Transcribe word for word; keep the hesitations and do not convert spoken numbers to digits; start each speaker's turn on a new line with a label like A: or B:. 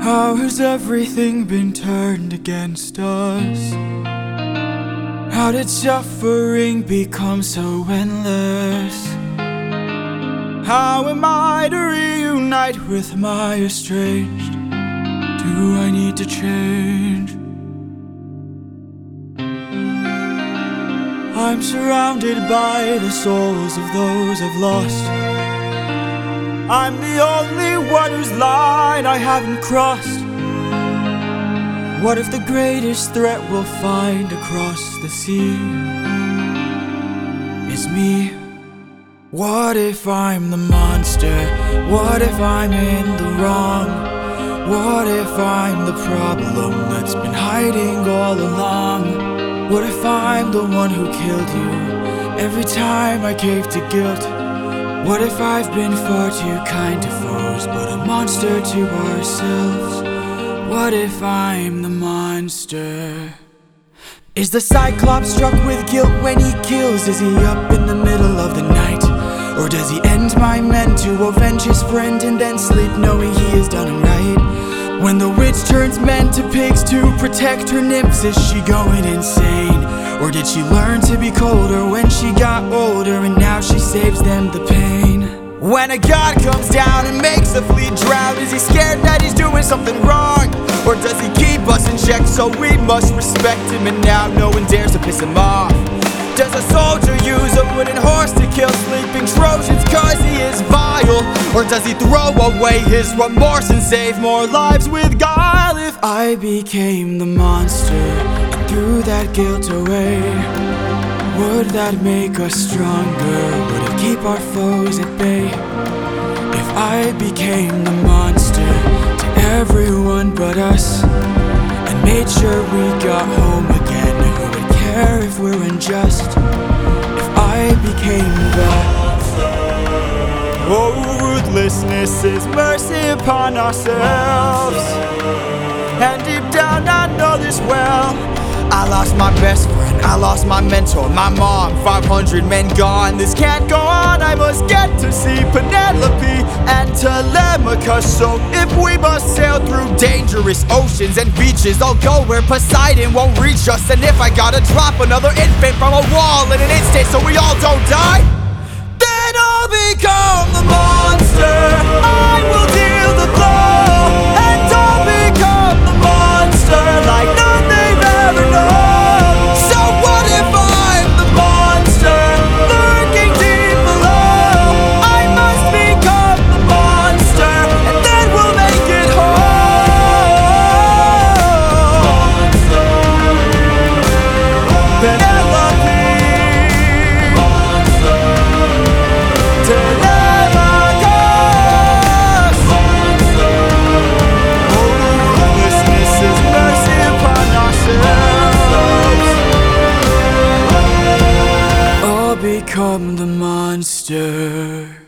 A: How has everything been turned against us? How did suffering become so endless? How am I to reunite with my estranged? Do I need to change? I'm surrounded by the souls of those I've lost. I'm the only one whose line I haven't crossed. What if the greatest threat we'll find across the sea is me? What if I'm the monster? What if I'm in the wrong? What if I'm the problem that's been hiding all along? What if I'm the one who killed you every time I cave to guilt? What if I've been far too kind to foes, but a monster to ourselves? What if I'm the monster? Is the Cyclops struck with guilt when he kills? Is he up in the middle of the night? Or does he end my men to avenge his friend and then sleep knowing he has done him right? When the witch turns men to pigs to protect her nymphs, is she going insane? Or did she learn to be colder when she got older and now she saves them the pain? When a god comes down and makes a fleet drown, is he scared that he's doing something wrong? Or does he keep us in check so we must respect him and now no one dares to piss him off? Does a soldier use a wooden horse to kill sleeping Trojans cause he is vile? Or does he throw away his remorse and save more lives with guile? If I became the monster and threw that guilt away, would that make us stronger? Would it keep our foes at bay? If I became the monster to everyone but us and made sure we got home again, who would care if we're unjust? If I became the oh, ruthlessness is mercy upon ourselves. And deep down I know this well. I lost my best friend, I lost my mentor, my mom, five hundred men gone. This can't go on, I must get to see Penelope and Telemachus. So if we must sail through dangerous oceans and beaches, I'll go where Poseidon won't reach us. And if I gotta drop another infant from a wall in an instant so we all don't die, then I'll become the monster. I will deal the blow, and I'll become the monster like none they've ever known. So what if I'm the monster lurking deep below? I must become the monster, and then we'll make it home. Penelope, Telemachus. Oh, ruthlessness is mercy upon ourselves. I'll become the monster.